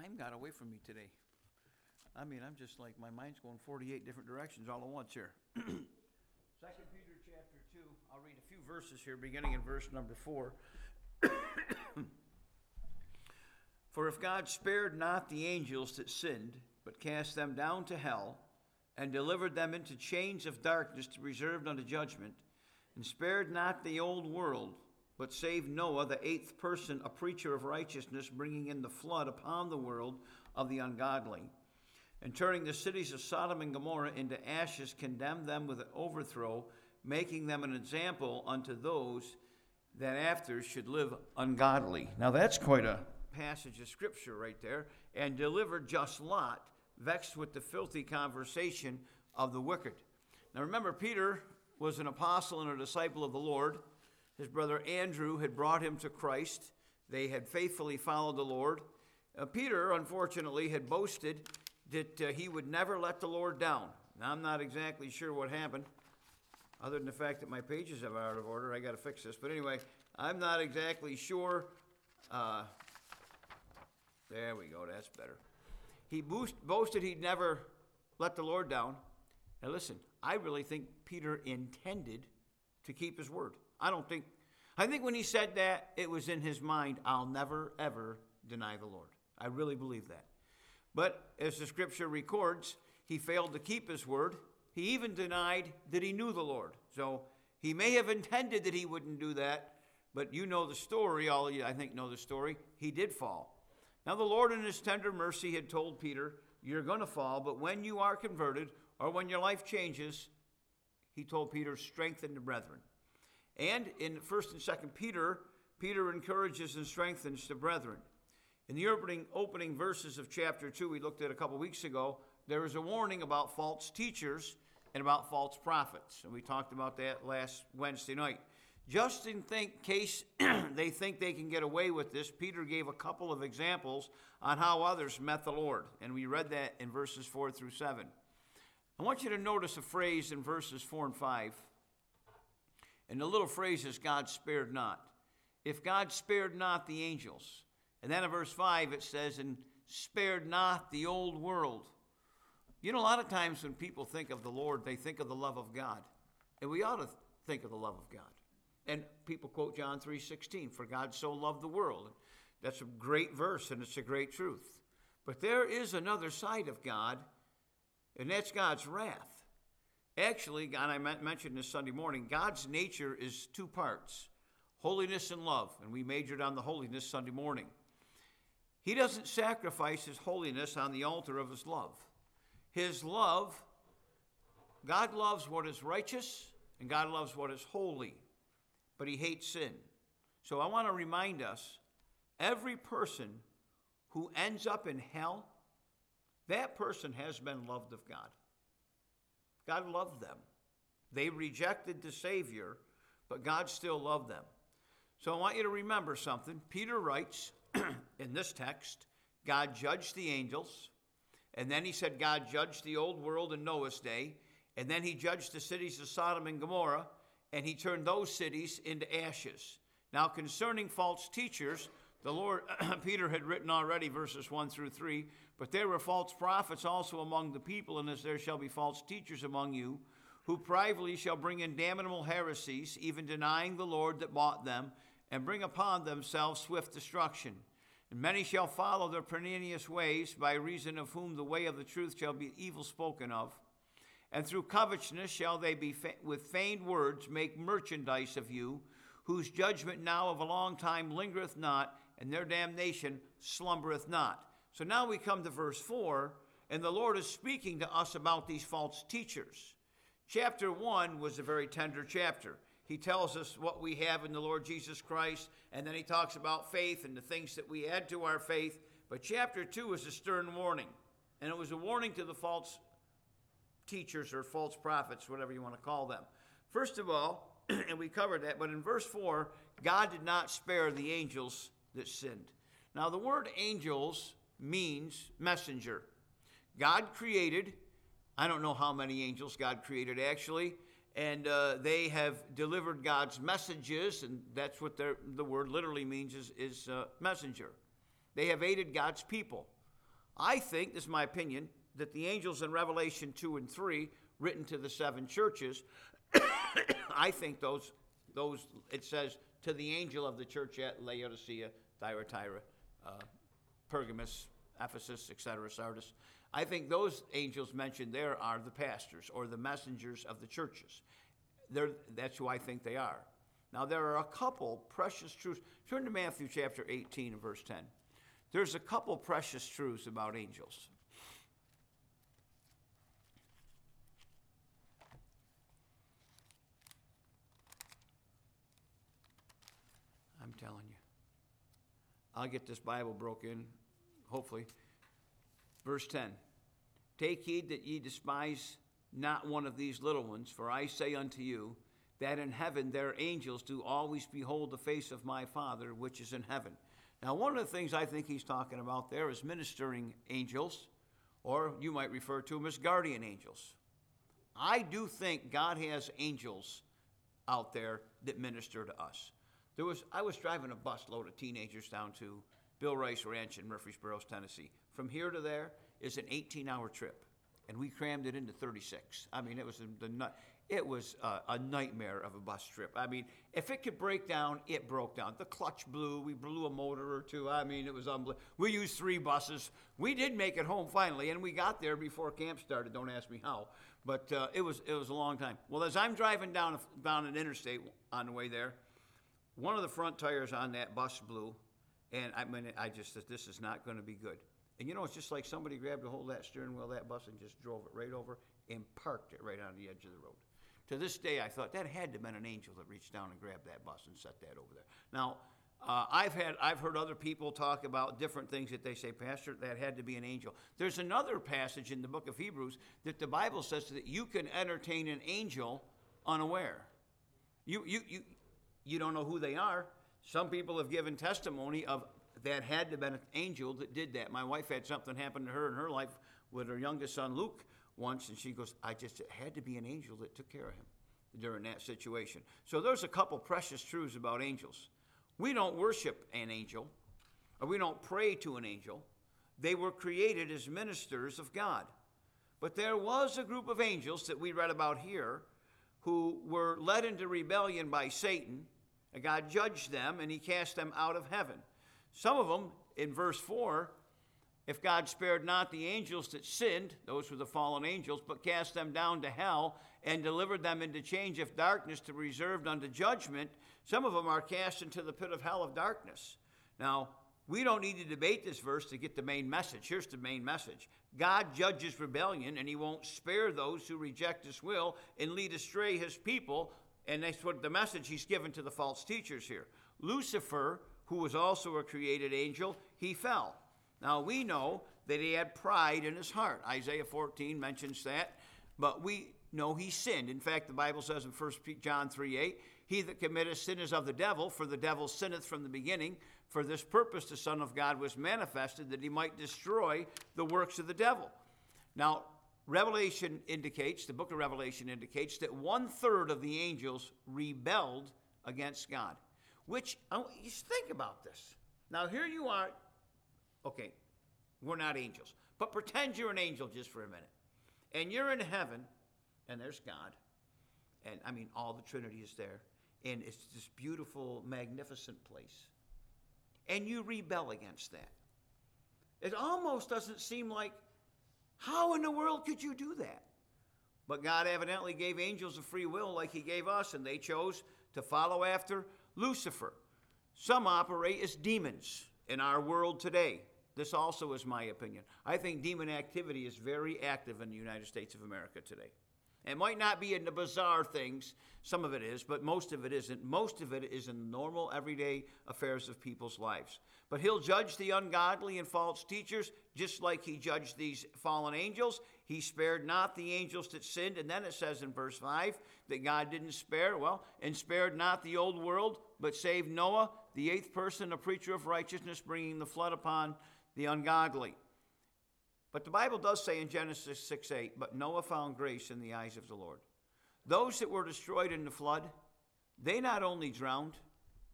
time got away from me today. I mean, I'm just like, my mind's going 48 different directions all at once here. 2 Peter chapter 2, I'll read a few verses here, beginning in verse number 4. For if God spared not the angels that sinned, but cast them down to hell, and delivered them into chains of darkness to be reserved unto judgment, and spared not the old world, but saved Noah, the eighth person, a preacher of righteousness, bringing in the flood upon the world of the ungodly, and turning the cities of Sodom and Gomorrah into ashes, condemned them with an overthrow, making them an example unto those that after should live ungodly. Now that's quite a passage of scripture right there. And delivered just Lot, vexed with the filthy conversation of the wicked. Now remember, Peter was an apostle and a disciple of the Lord. His brother Andrew had brought him to Christ. They had faithfully followed the Lord. Peter, unfortunately, had boasted that he would never let the Lord down. Now, I'm not exactly sure what happened, other than the fact that my pages are out of order. I got to fix this. But anyway, I'm not exactly sure. There we go. That's better. He boasted he'd never let the Lord down. Now, listen, I really think Peter intended to keep his word. I think when he said that, it was in his mind, I'll never, ever deny the Lord. I really believe that. But as the scripture records, he failed to keep his word. He even denied that he knew the Lord. So he may have intended that he wouldn't do that, but you know the story. All of you, I think, know the story. He did fall. Now the Lord in his tender mercy had told Peter, you're going to fall, but when you are converted or when your life changes, he told Peter, strengthen the brethren. And in 1st and 2nd Peter, Peter encourages and strengthens the brethren. In the opening verses of chapter 2 we looked at a couple weeks ago, there is a warning about false teachers and about false prophets. And we talked about that last Wednesday night. Just in case they think they can get away with this, Peter gave a couple of examples on how others met the Lord. And we read that in verses 4 through 7. I want you to notice a phrase in verses 4 and 5. And the little phrase is, God spared not. If God spared not the angels. And then in verse 5 it says, and spared not the old world. You know, a lot of times when people think of the Lord, they think of the love of God. And we ought to think of the love of God. And people quote John 3:16, for God so loved the world. That's a great verse, and it's a great truth. But there is another side of God, and that's God's wrath. Actually, God, I mentioned this Sunday morning, God's nature is two parts, holiness and love. And we majored on the holiness Sunday morning. He doesn't sacrifice his holiness on the altar of his love. His love, God loves what is righteous, and God loves what is holy. But he hates sin. So I want to remind us, every person who ends up in hell, that person has been loved of God. God loved them. They rejected the Savior, but God still loved them. So I want you to remember something. Peter writes in this text, God judged the angels, and then he said God judged the old world in Noah's day, and then he judged the cities of Sodom and Gomorrah, and he turned those cities into ashes. Now concerning false teachers, the Lord, Peter had written already verses 1 through 3, but there were false prophets also among the people, and as there shall be false teachers among you, who privately shall bring in damnable heresies, even denying the Lord that bought them, and bring upon themselves swift destruction. And many shall follow their pernicious ways, by reason of whom the way of the truth shall be evil spoken of. And through covetousness shall they be with feigned words make merchandise of you, whose judgment now of a long time lingereth not, and their damnation slumbereth not. So now we come to verse 4, and the Lord is speaking to us about these false teachers. Chapter 1 was a very tender chapter. He tells us what we have in the Lord Jesus Christ, and then he talks about faith and the things that we add to our faith. But chapter 2 is a stern warning, and it was a warning to the false teachers or false prophets, whatever you want to call them. First of all, and we covered that, but in verse 4, God did not spare the angels that sinned. Now, the word angels means messenger. God created, I don't know how many angels God created actually, and they have delivered God's messages, and that's what the word literally means is messenger. They have aided God's people. I think, this is my opinion, that the angels in Revelation 2 and 3, written to the 7 churches, I think those it says, to the angel of the church at Laodicea, Thyatira, Pergamos, Ephesus, etc., Sardis. I think those angels mentioned there are the pastors or the messengers of the churches. That's who I think they are. Now, there are a couple precious truths. Turn to Matthew chapter 18 and verse 10. There's a couple precious truths about angels. I'm telling you. I'll get this Bible broken, hopefully. Verse 10. Take heed that ye despise not one of these little ones, for I say unto you, that in heaven their angels do always behold the face of my Father which is in heaven. Now, one of the things I think he's talking about there is ministering angels, or you might refer to them as guardian angels. I do think God has angels out there that minister to us. I was driving a bus load of teenagers down to Bill Rice Ranch in Murfreesboro, Tennessee. From here to there is an 18-hour trip, and we crammed it into 36. I mean, it was a nightmare of a bus trip. I mean, if it could break down, it broke down. The clutch blew. We blew a motor or two. I mean, it was unbelievable. We used 3 buses. We did make it home finally, and we got there before camp started. Don't ask me how, but it was a long time. Well, as I'm driving down an interstate on the way there, one of the front tires on that bus blew, and I just said, this is not going to be good. And you know, it's just like somebody grabbed a hold of that steering wheel of that bus and just drove it right over and parked it right on the edge of the road. To this day, I thought that had to have been an angel that reached down and grabbed that bus and set that over there. Now, I've heard other people talk about different things that they say, Pastor, that had to be an angel. There's another passage in the book of Hebrews that the Bible says that you can entertain an angel unaware. You don't know who they are. Some people have given testimony of that had to have been an angel that did that. My wife had something happen to her in her life with her youngest son, Luke, once, and she goes, it had to be an angel that took care of him during that situation. So there's a couple precious truths about angels. We don't worship an angel, or we don't pray to an angel. They were created as ministers of God. But there was a group of angels that we read about here who were led into rebellion by Satan, and God judged them, and he cast them out of heaven. Some of them, in verse 4, if God spared not the angels that sinned, those were the fallen angels, but cast them down to hell and delivered them into change of darkness to be reserved unto judgment, some of them are cast into the pit of hell of darkness. Now, we don't need to debate this verse to get the main message. Here's the main message. God judges rebellion, and he won't spare those who reject his will and lead astray his people. And that's what the message he's given to the false teachers here. Lucifer, who was also a created angel, he fell. Now, we know that he had pride in his heart. Isaiah 14 mentions that. But we know he sinned. In fact, the Bible says in 1 John 3:8, he that committeth sin is of the devil, for the devil sinneth from the beginning. For this purpose the Son of God was manifested, that he might destroy the works of the devil. Now, Revelation indicates, the book of Revelation indicates, that 1/3 of the angels rebelled against God. Which, you think about this. Now, here you are. Okay, we're not angels. But pretend you're an angel just for a minute. And you're in heaven, and there's God. And, I mean, all the Trinity is there. And it's this beautiful, magnificent place. And you rebel against that. It almost doesn't seem like, how in the world could you do that? But God evidently gave angels a free will like he gave us, and they chose to follow after Lucifer. Some operate as demons in our world today. This also is my opinion. I think demon activity is very active in the United States of America today. It might not be in the bizarre things, some of it is, but most of it isn't. Most of it is in normal, everyday affairs of people's lives. But he'll judge the ungodly and false teachers just like he judged these fallen angels. He spared not the angels that sinned. And then it says in verse 5 that God didn't spare, and spared not the old world, but saved Noah, the 8th person, a preacher of righteousness, bringing the flood upon the ungodly. But the Bible does say in Genesis 6:8, but Noah found grace in the eyes of the Lord. Those that were destroyed in the flood, they not only drowned,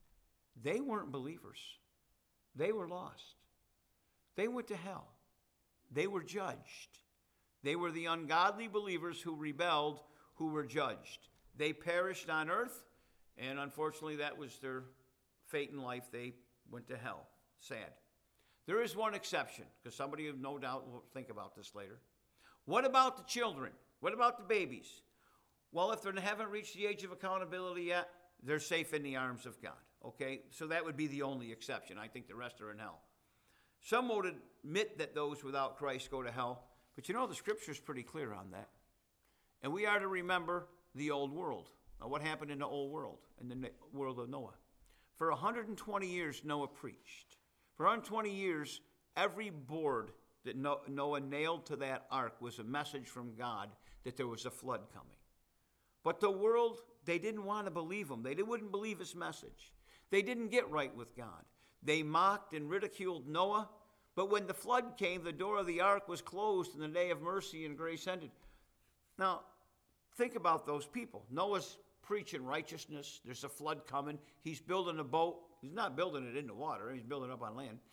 they weren't believers. They were lost. They went to hell. they were judged. They were the ungodly believers who rebelled, who were judged. They perished on earth, and unfortunately that was their fate in life. They went to hell. Sad. There is one exception, because somebody no doubt will think about this later. What about the children? What about the babies? Well, if they haven't reached the age of accountability yet, they're safe in the arms of God. Okay? So that would be the only exception. I think the rest are in hell. Some would admit that those without Christ go to hell, but you know the Scripture's pretty clear on that. And we are to remember the old world. Now, what happened in the old world, in the world of Noah? For 120 years, Noah preached. For 120 years, every board that Noah nailed to that ark was a message from God that there was a flood coming. But the world, they didn't want to believe him. They wouldn't believe his message. They didn't get right with God. They mocked and ridiculed Noah. But when the flood came, the door of the ark was closed and the day of mercy and grace ended. Now, think about those people. Noah's preaching righteousness. There's a flood coming. He's building a boat. He's not building it in the water. He's building it up on land.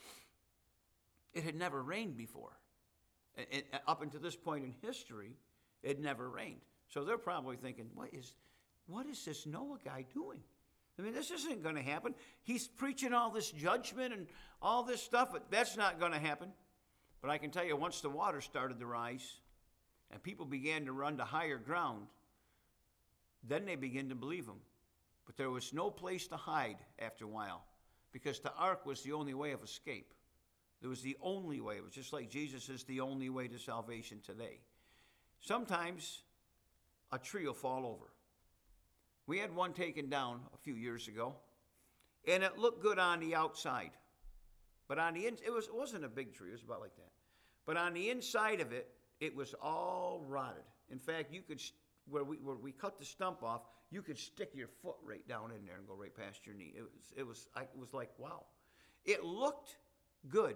It had never rained before. And up until this point in history, it never rained. So they're probably thinking, what is this Noah guy doing? I mean, this isn't going to happen. He's preaching all this judgment and all this stuff, but that's not going to happen. But I can tell you, once the water started to rise and people began to run to higher ground, then they began to believe him. But there was no place to hide after a while, because the ark was the only way of escape. It was the only way. It was just like Jesus is the only way to salvation today. Sometimes a tree will fall over. We had one taken down a few years ago, and it looked good on the outside. But on the inside, it wasn't a big tree. It was about like that. But on the inside of it, it was all rotted. In fact, you could, where we cut the stump off, you could stick your foot right down in there and go right past your knee. It was like, wow. It looked good.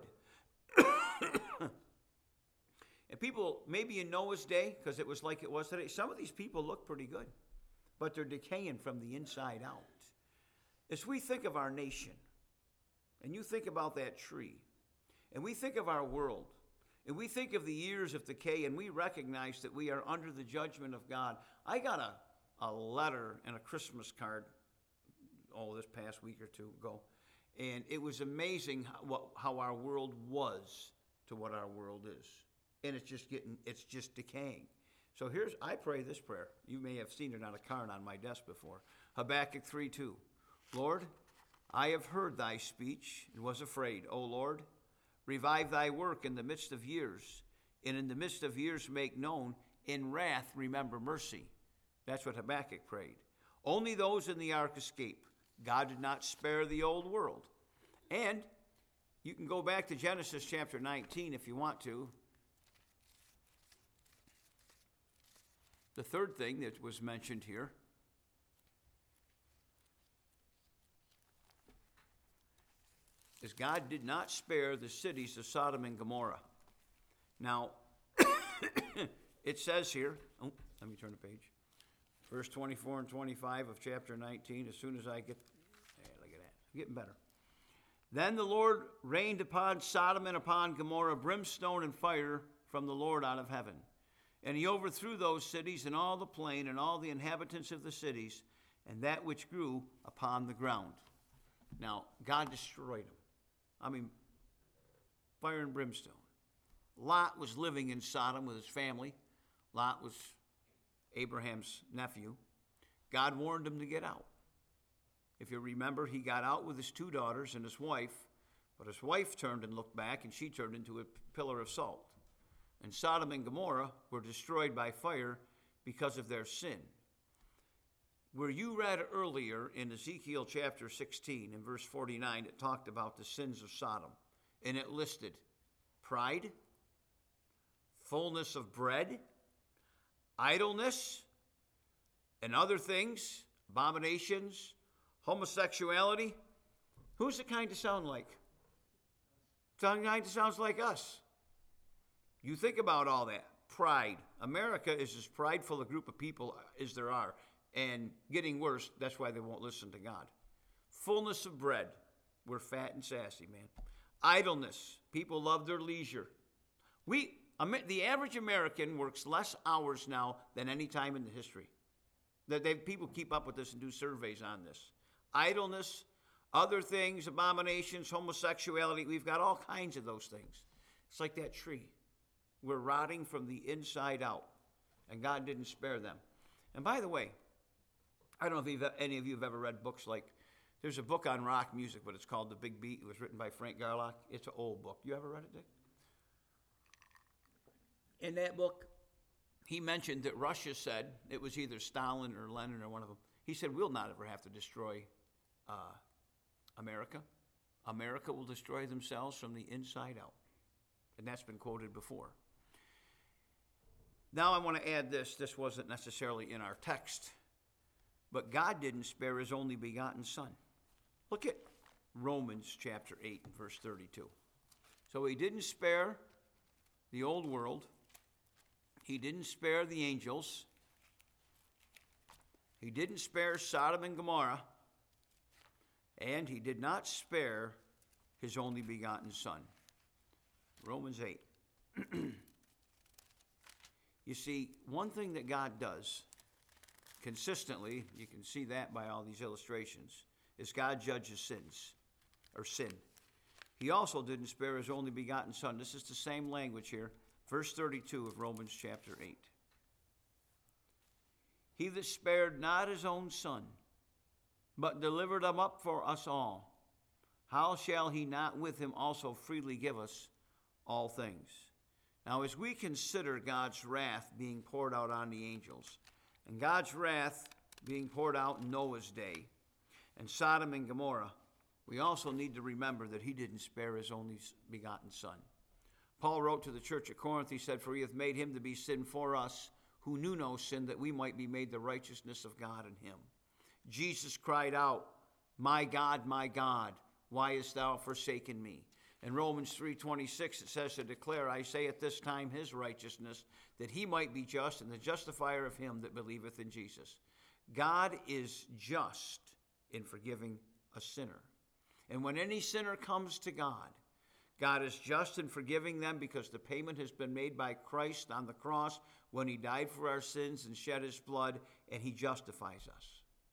And people, maybe in Noah's day, because it was like it was today, some of these people look pretty good, but they're decaying from the inside out. As we think of our nation, and you think about that tree, and we think of our world, and we think of the years of decay, and we recognize that we are under the judgment of God. I got a letter and a Christmas card, this past week or two ago, and it was amazing how our world was to what our world is. And it's just decaying. So I pray this prayer. You may have seen it on a card on my desk before. Habakkuk 3:2. Lord, I have heard thy speech and was afraid. O Lord, revive thy work in the midst of years, and in the midst of years make known. In wrath remember mercy. That's what Habakkuk prayed. Only those in the ark escape. God did not spare the old world. And you can go back to Genesis chapter 19 if you want to. The third thing that was mentioned here is God did not spare the cities of Sodom and Gomorrah. Now, it says here, let me turn the page. Verse 24 and 25 of chapter 19, as soon as I get, look at that, I'm getting better. Then the Lord rained upon Sodom and upon Gomorrah brimstone and fire from the Lord out of heaven. And he overthrew those cities and all the plain and all the inhabitants of the cities and that which grew upon the ground. Now, God destroyed them. I mean, fire and brimstone. Lot was living in Sodom with his family. Lot was Abraham's nephew. God warned him to get out. If you remember, he got out with his two daughters and his wife, but his wife turned and looked back, and she turned into a pillar of salt. And Sodom and Gomorrah were destroyed by fire because of their sin. Where you read earlier in Ezekiel chapter 16 and verse 49, it talked about the sins of Sodom. And it listed pride, fullness of bread, idleness, and other things, abominations, homosexuality. Who's it kind of sound like? It kind of sounds like us. You think about all that. Pride. America is as prideful a group of people as there are. And getting worse, that's why they won't listen to God. Fullness of bread. We're fat and sassy, man. Idleness. People love their leisure. The average American works less hours now than any time in the history. People keep up with this and do surveys on this. Idleness, other things, abominations, homosexuality, we've got all kinds of those things. It's like that tree. We're rotting from the inside out, and God didn't spare them. And by the way, I don't know if any of you have ever read books like, there's a book on rock music, but it's called The Big Beat. It was written by Frank Garlock. It's an old book. You ever read it, Dick? In that book, he mentioned that Russia said, it was either Stalin or Lenin or one of them, he said, we'll not ever have to destroy America. America will destroy themselves from the inside out. And that's been quoted before. Now I want to add this. This wasn't necessarily in our text, but God didn't spare his only begotten Son. Look at Romans chapter 8, verse 32. So he didn't spare the old world. He didn't spare the angels. He didn't spare Sodom and Gomorrah. And he did not spare his only begotten Son. Romans 8. You see, one thing that God does consistently, you can see that by all these illustrations, is God judges sin. He also didn't spare his only begotten Son. This is the same language here. Verse 32 of Romans chapter 8. He that spared not his own Son, but delivered him up for us all, how shall he not with him also freely give us all things? Now, as we consider God's wrath being poured out on the angels, and God's wrath being poured out in Noah's day, and Sodom and Gomorrah, we also need to remember that he didn't spare his only begotten Son. Paul wrote to the church at Corinth, he said, for he hath made him to be sin for us, who knew no sin, that we might be made the righteousness of God in him. Jesus cried out, my God, why hast thou forsaken me? In Romans 3:26, it says to declare, I say at this time his righteousness, that he might be just and the justifier of him that believeth in Jesus. God is just in forgiving a sinner. And when any sinner comes to God, God is just in forgiving them because the payment has been made by Christ on the cross when he died for our sins and shed his blood, and he justifies us.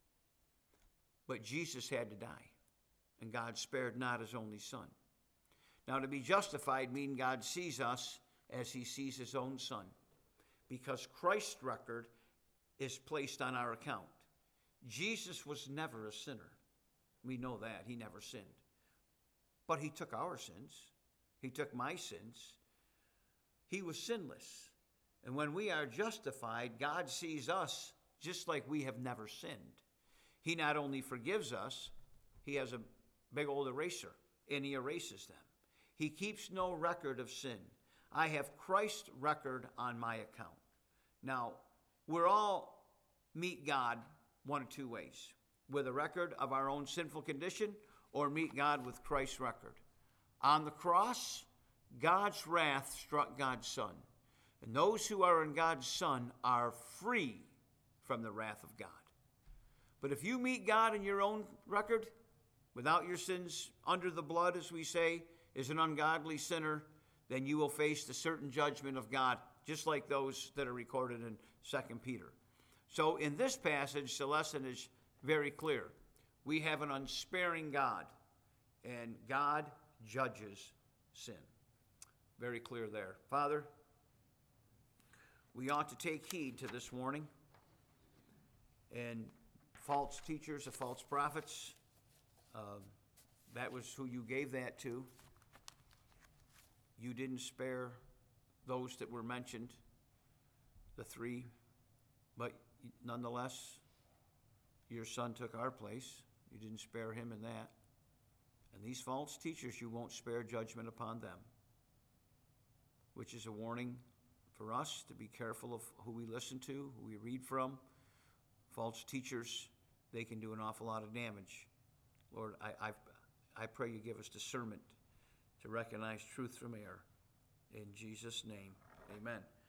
But Jesus had to die, and God spared not his only Son. Now, to be justified means God sees us as he sees his own Son, because Christ's record is placed on our account. Jesus was never a sinner. We know that. He never sinned. But he took our sins. He took my sins. He was sinless. And when we are justified, God sees us just like we have never sinned. He not only forgives us, he has a big old eraser, and he erases them. He keeps no record of sin. I have Christ's record on my account. Now, we're all meet God one of two ways, with a record of our own sinful condition, or meet God with Christ's record. On the cross, God's wrath struck God's Son. And those who are in God's Son are free from the wrath of God. But if you meet God in your own record, without your sins under the blood, as we say, as an ungodly sinner, then you will face the certain judgment of God, just like those that are recorded in 2 Peter. So in this passage, the lesson is very clear. We have an unsparing God, and God judges sin. Very clear there. Father, we ought to take heed to this warning. And false teachers and false prophets, that was who you gave that to. You didn't spare those that were mentioned, the three, but nonetheless, your Son took our place. You didn't spare him in that. And these false teachers, you won't spare judgment upon them, which is a warning for us to be careful of who we listen to, who we read from. False teachers, they can do an awful lot of damage. Lord, I pray you give us discernment to recognize truth from error. In Jesus' name, amen.